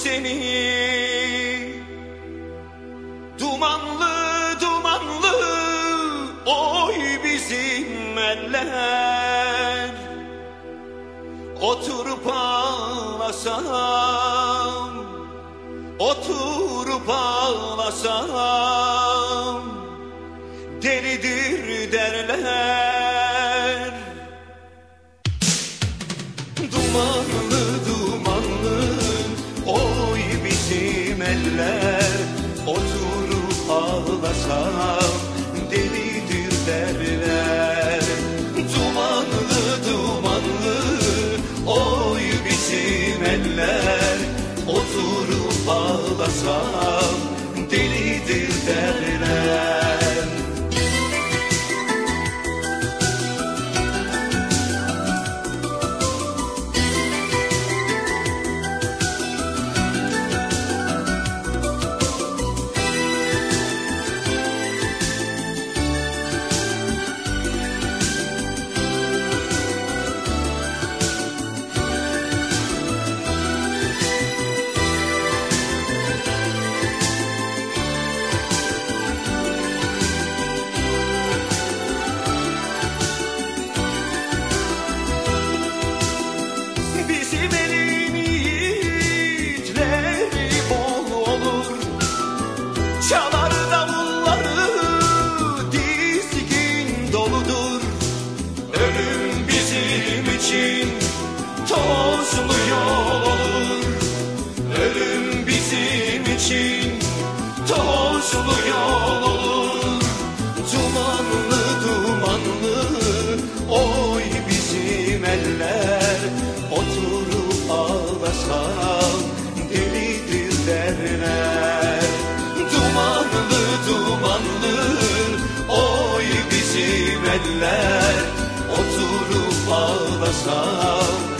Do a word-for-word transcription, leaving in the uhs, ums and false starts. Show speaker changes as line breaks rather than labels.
seni. Dumanlı dumanlı oy bizim eller. Oturup ağlasam, oturup ağlasam delidir derler. Dumanlı dumanlı oy bizim eller. Oturup ağlasam delidir derler. Dumanlı dumanlı oy bizim eller. Oturup ağlasam delidir derler. Çalar davulları dizgin doludur. Ölüm bizim için tozlu yol olur. Ölüm bizim için tozlu yol olur. Dumanlı dumanlı oy bizim eller. Oturup ağlasam delidir derler. Dumanlı dumanlı oy bizim eller. Oturup ağlasam